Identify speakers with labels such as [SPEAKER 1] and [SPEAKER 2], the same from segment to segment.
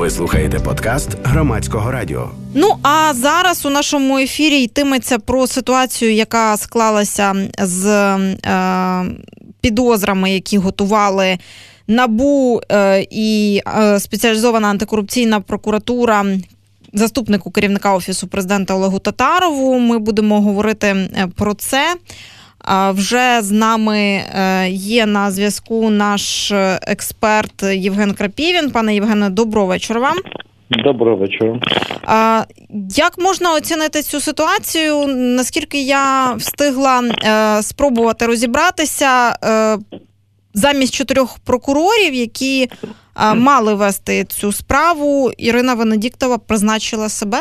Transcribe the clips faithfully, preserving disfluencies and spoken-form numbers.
[SPEAKER 1] Ви слухаєте подкаст Громадського радіо.
[SPEAKER 2] Ну, а зараз у нашому ефірі йтиметься про ситуацію, яка склалася з е, підозрами, які готували НАБУ е, і е, спеціалізована антикорупційна прокуратура заступнику керівника Офісу президента Олегу Татарову. Ми будемо говорити про це. Вже з нами є на зв'язку наш експерт Євген Крапівін. Пане Євгене, доброго вечора вам.
[SPEAKER 3] Доброго вечора.
[SPEAKER 2] Як можна оцінити цю ситуацію? Наскільки я встигла спробувати розібратися, замість чотирьох прокурорів, які мали вести цю справу, Ірина Венедіктова призначила себе?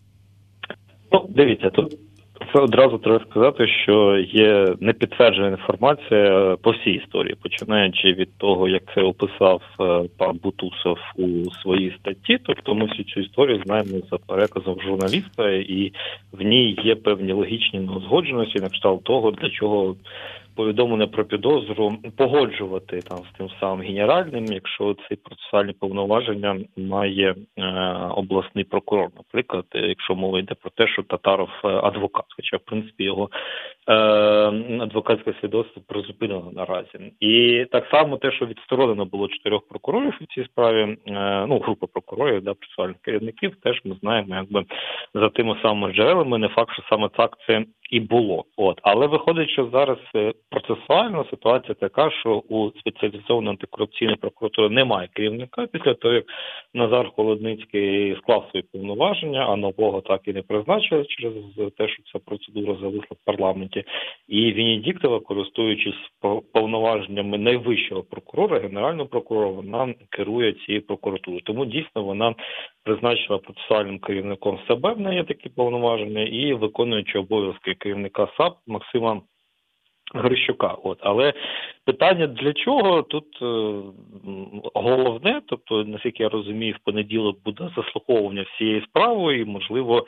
[SPEAKER 3] Ну, дивіться, тут це одразу треба сказати, що є непідтверджена інформація по всій історії, починаючи від того, як це описав пан Бутусов у своїй статті, тобто ми всю цю історію знаємо за переказом журналіста, і в ній є певні логічні неузгодженості на кшталт того, для чого повідомлення про підозру погоджувати там з тим самим генеральним, якщо ці процесуальні повноваження має е, обласний прокурор. Наприклад, якщо мова йде про те, що Татаров адвокат, хоча в принципі його е, адвокатське свідоцтво призупинено наразі. І так само те, що відсторонено було чотирьох прокурорів у цій справі, е, ну, група прокурорів, да, процесуальних керівників, теж ми знаємо, якби за тими самими джерелами, не факт, що саме так це і було. От. Але виходить, що зараз процесуальна ситуація така, що у спеціалізованої антикорупційної прокуратури немає керівника після того, як Назар Холодницький склав свої повноваження, а нового так і не призначили через те, що ця процедура зависла в парламенті. І Венедіктова, користуючись повноваженнями найвищого прокурора, генерального прокурора, вона керує цією прокуратурою. Тому дійсно вона призначила процесуальним керівником себе, в неї є такі повноваження, і виконуючи обов'язки керівника САП Максима Грищука. От. Але питання для чого тут е, головне, тобто, наскільки я розумію, в понеділок буде заслуховування всієї справи, і, можливо, е,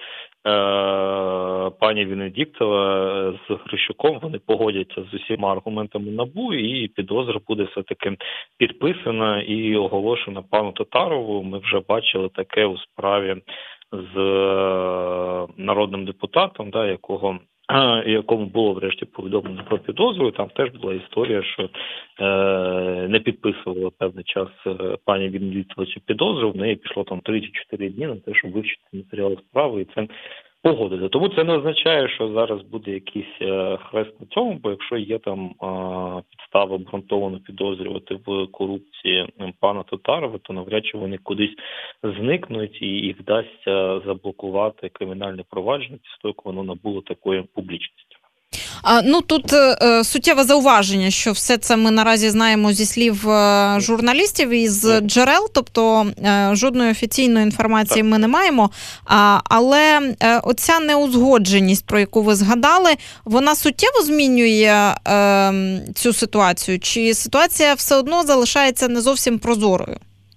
[SPEAKER 3] пані Венедіктова з Грищуком, вони погодяться з усіма аргументами НАБУ, і підозра буде все-таки підписана і оголошена пану Татарову. Ми вже бачили таке у справі з е, народним депутатом, да, якого якому було врешті повідомлено про підозру. Там теж була історія, що е, не підписувала певний час пані Венедіктова цю підозру. В неї пішло там три чи чотири дні на те, щоб вивчити матеріали справи, і це погодити. Тому це не означає, що зараз буде якийсь е, хрест на цьому, бо якщо є там е, підстава обґрунтовано підозрювати в корупції пана Татарова, то навряд чи вони кудись зникнуть і їх вдасться заблокувати кримінальне провадження після того, як воно набуло такої публічності.
[SPEAKER 2] А, ну, тут е, суттєве зауваження, що все це ми наразі знаємо зі слів е, журналістів і з джерел, тобто е, жодної офіційної інформації так. ми не маємо, а, але е, оця неузгодженість, про яку ви згадали, вона суттєво змінює е, цю ситуацію? Чи ситуація все одно залишається не зовсім прозорою?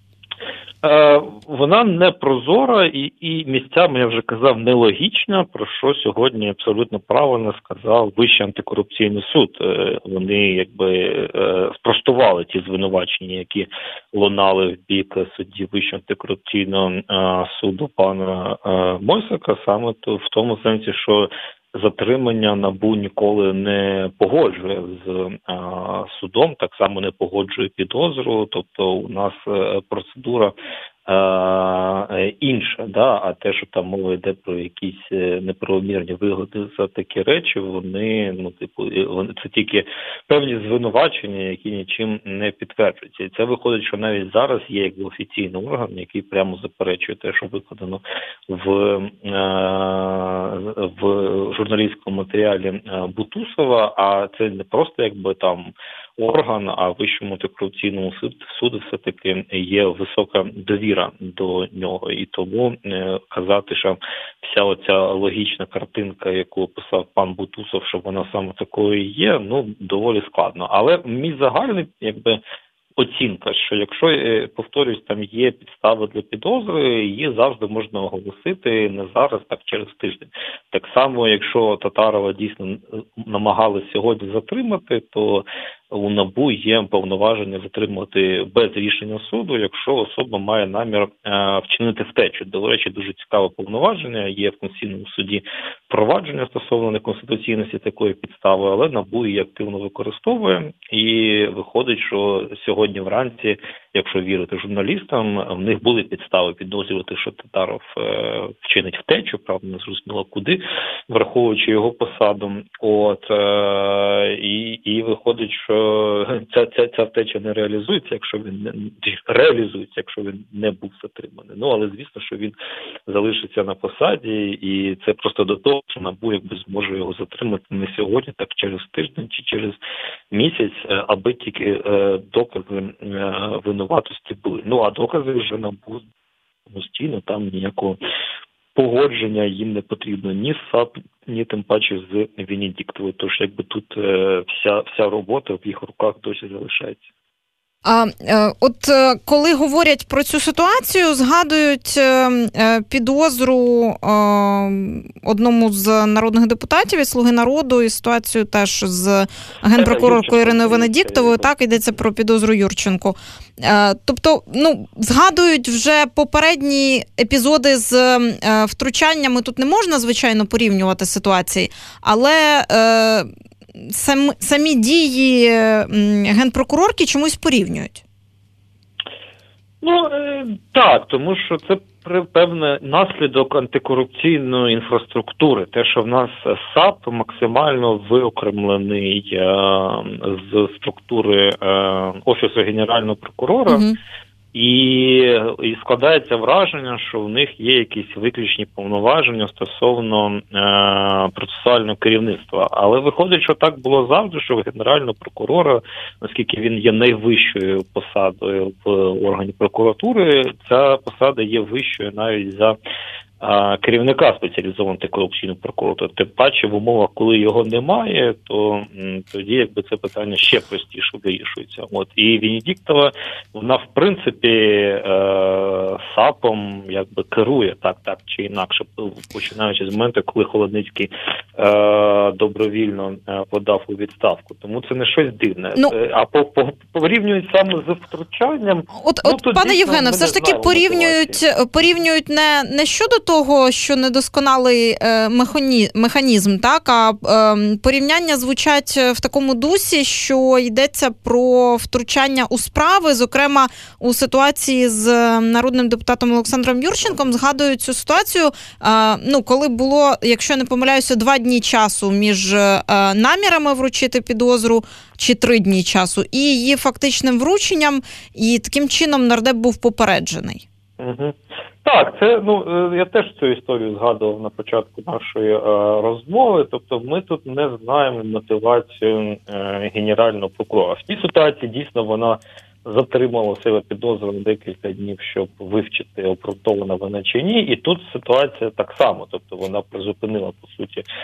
[SPEAKER 3] Вона не прозора і, і місцями, я вже казав, нелогічна, про що сьогодні абсолютно правильно сказав Вищий антикорупційний суд. Вони якби спростували ті звинувачення, які лунали в бік судді Вищого антикорупційного суду пана Мойсака, саме в тому сенсі, що затримання НАБУ ніколи не погоджує з а, судом, так само не погоджує підозру, тобто у нас а, процедура а, інша, да? А те, що там мова йде про якісь неправомірні вигоди за такі речі, вони, ну, типу, вони це тільки певні звинувачення, які нічим не підтверджуються. І це виходить, що навіть зараз є якби офіційний орган, який прямо заперечує те, що викладено в, а, в журналістському матеріалі Бутусова, а це не просто якби там орган, а в Вищому антикорупційному суду все-таки є висока довіра до нього. І тому е, казати, що вся оця логічна картинка, яку описав пан Бутусов, що вона саме такою є, ну, доволі складно. Але мій загальний, якби, оцінка, що якщо, повторюсь, там є підстави для підозри, її завжди можна оголосити не зараз, так через тиждень. Так само, якщо Татарова дійсно намагалися сьогодні затримати, то у НАБУ є повноваження затримувати без рішення суду, якщо особа має намір е, вчинити втечу. До речі, дуже цікаве повноваження, є в Конституційному суді провадження стосовно неконституційності такої підстави, але НАБУ її активно використовує, і виходить, що сьогодні вранці, якщо вірити журналістам, в них були підстави підозрювати, що Татаров е, вчинить втечу, правда, не зрозуміло куди, враховуючи його посаду. От е, і, і виходить, що ця, ця, ця втеча не реалізується, якщо він не реалізується, якщо він не був затриманий. Ну, але звісно, що він залишиться на посаді, і це просто до того, що НАБУ якби зможе його затримати не сьогодні, так через тиждень чи через місяць, аби тільки е, докази е, винуватості були. Ну, а докази вже НАБУ самостійно, там ніякого погодження їм не потрібно ні з САП, ні тим паче з Венедіктовою. Тож якби тут е, вся, вся робота в їх руках досі залишається.
[SPEAKER 2] А от коли говорять про цю ситуацію, згадують підозру одному з народних депутатів від «Слуги народу» і ситуацію теж з генпрокуроркою Іриною Венедіктовою. Так, йдеться про підозру Юрченку. Тобто, ну, згадують вже попередні епізоди з втручаннями. Тут не можна, звичайно, порівнювати ситуації, але Сам, самі дії генпрокурорки чомусь порівнюють.
[SPEAKER 3] Ну, так, тому що це певний наслідок антикорупційної інфраструктури. Те, що в нас САП максимально виокремлений з структури Офісу Генерального прокурора, угу. І, і складається враження, що в них є якісь виключні повноваження стосовно е, процесуального керівництва. Але виходить, що так було завжди, що в Генерального прокурора, оскільки він є найвищою посадою в органі прокуратури, ця посада є вищою навіть за керівника спеціалізованого антикорупційного прокуратури. Тим паче в умовах, коли його немає, то м, тоді якби це питання ще простіше вирішується. От і Венедіктова, вона в принципі е, САПом якби керує так, так чи інакше, починаючи з моменту, коли Холодницький е, добровільно е, подав у відставку. Тому це не щось дивне. Ну, а по, по, порівнюють саме з втручанням.
[SPEAKER 2] От,
[SPEAKER 3] ну,
[SPEAKER 2] от пане Євгене, все ж таки порівнюють, порівнюють не, не щодо того, що недосконалий е, механі, механізм, так, а е, порівняння звучать в такому дусі, що йдеться про втручання у справи, зокрема у ситуації з народним депутатом Олександром Юрченком. Згадую цю ситуацію, е, ну, коли було, якщо я не помиляюся, два дні часу між е, намірами вручити підозру, чи три дні часу, і її фактичним врученням, і таким чином нардеп був попереджений.
[SPEAKER 3] Угу. Так, це, ну, я теж цю історію згадував на початку нашої е, розмови, тобто ми тут не знаємо мотивацію е, генерального прокурора. В цій ситуації дійсно вона затримала себе підозру на декілька днів, щоб вивчити, обґрунтована вона чи ні, і тут ситуація так само, тобто вона призупинила, по суті, е,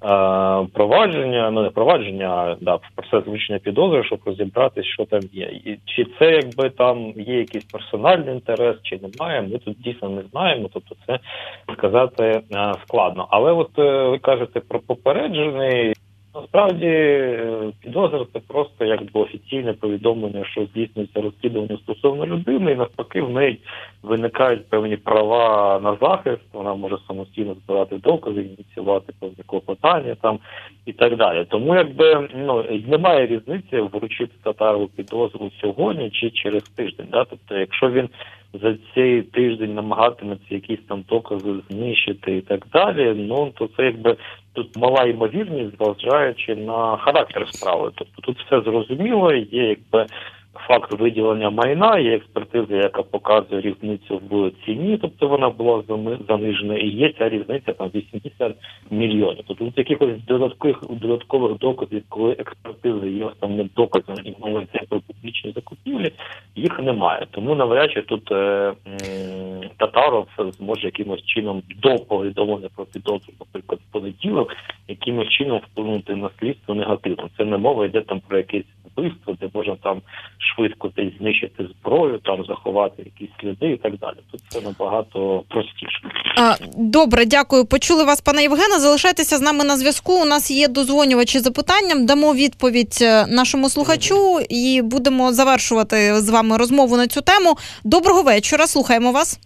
[SPEAKER 3] провадження, ну не провадження, а да, процес вивчення підозри, щоб розібратися, що там є. І чи це якби там є якийсь персональний інтерес, чи немає, ми тут дійсно не знаємо, тобто це сказати е, складно. Але от е, ви кажете про попереджений. Насправді підозра – це просто якби офіційне повідомлення, що здійснюється розслідування стосовно людини, і навпаки в неї виникають певні права на захист, вона може самостійно збирати докази, ініціювати певні клопотання там і так далі. Тому якби ну немає різниці вручити Татарову підозру сьогодні чи через тиждень. Да? Тобто, якщо він за цей тиждень намагатиметься якісь там докази знищити і так далі, ну то це якби тут мала ймовірність, зважаючи на характер справи. Тобто тут все зрозуміло, є якби факт виділення майна, є експертиза, яка показує різницю в ціні, тобто вона була занижена, і є ця різниця там вісімдесят мільйонів. Тобто тут якихось додаткових, додаткових доказів, коли експертиза є основним доказом і мовиться про публічні закупівлі, їх немає. Тому навряд чи тут е, м, Татаров зможе якимось чином до повідомлення про підозру, наприклад, в понеділок, якимось чином вплинути на слідство негативно. Це не мова йде там про якесь вбивство, де можна там швидко десь знищити зброю, там заховати якісь сліди і так далі. Тут це набагато простіше.
[SPEAKER 2] Добре, дякую. Почули вас, пане Євгене. Залишайтеся з нами на зв'язку. У нас є дозвонювачі з запитанням. Дамо відповідь нашому слухачу і будемо завершувати з вами розмову на цю тему. Доброго вечора. Слухаємо вас.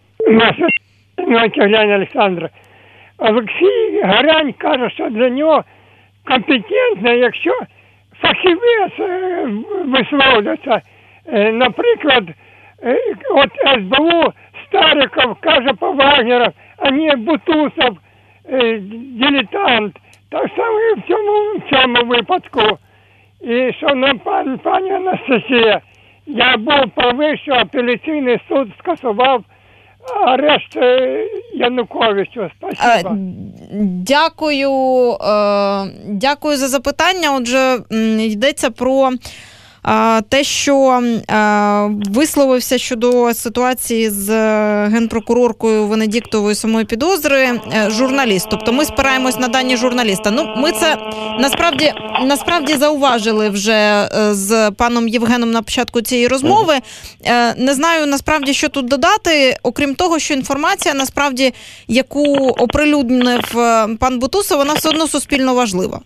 [SPEAKER 4] Глянь, Олександр. Олексій Горянь каже, що для нього компетентно, якщо фахівець висловлюється. Наприклад, от ес бе у Стариков каже по Вагнеру, а не Бутусов, дилетант. Так само і в цьому, в цьому випадку. І що на пані, пані Анастасія, я був правий, що апеляційний суд скасував арешт Януковичу. Спасибо.
[SPEAKER 2] Дякую, дякую за запитання. Отже, йдеться про те, що висловився щодо ситуації з генпрокуроркою Венедіктовою самої підозри журналіст. Тобто ми спираємось на дані журналіста. Ну, ми це насправді, насправді зауважили вже з паном Євгеном на початку цієї розмови. Не знаю насправді, що тут додати, окрім того, що інформація насправді, яку оприлюднив пан Бутусов, вона все одно суспільно важлива.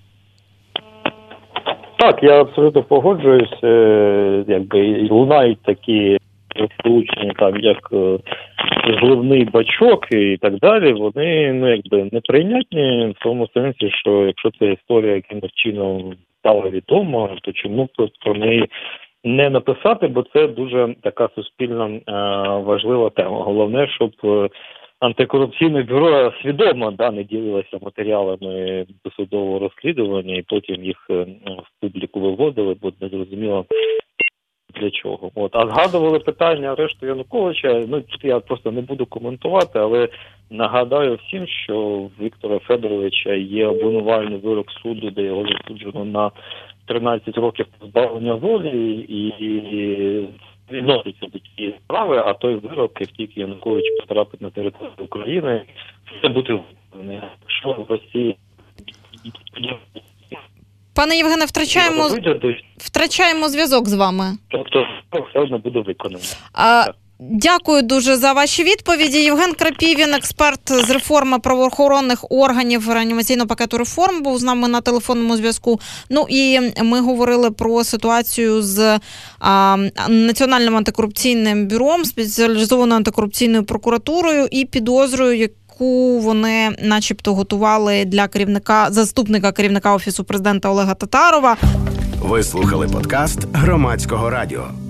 [SPEAKER 3] Так, я абсолютно погоджуюсь, якби лунають такі влучення, там як зливний бачок і так далі, вони ну якби неприйнятні в тому сенсі, що якщо ця історія якимось чином стала відома, то чому про неї не написати, бо це дуже така суспільно важлива тема. Головне, щоб антикорупційне бюро свідомо да, не ділилося матеріалами досудового розслідування і потім їх в публіку виводили, бо не зрозуміло для чого. От. А згадували питання арешту Януковича, ну тут я просто не буду коментувати, але нагадаю всім, що в Віктора Федоровича є обвинувальний вирок суду, де його засуджено на тринадцять років позбавлення волі і відноситься до цієї справи, а той вирок, як тільки Янукович потрапить на територію України, це буде виправданий. Що в Росії...
[SPEAKER 2] Пане Євгене, втрачаємо, втрачаємо зв'язок з вами.
[SPEAKER 3] Тобто, все одно буде виконано.
[SPEAKER 2] А... Дякую дуже за ваші відповіді. Євген Крапівін, експерт з реформи правоохоронних органів реанімаційного пакету реформ, був з нами на телефонному зв'язку. Ну і ми говорили про ситуацію з а, Національним антикорупційним бюро, спеціалізованою антикорупційною прокуратурою і підозрою, яку вони начебто готували для керівника, заступника керівника Офісу президента Олега Татарова.
[SPEAKER 1] Ви слухали подкаст Громадського радіо.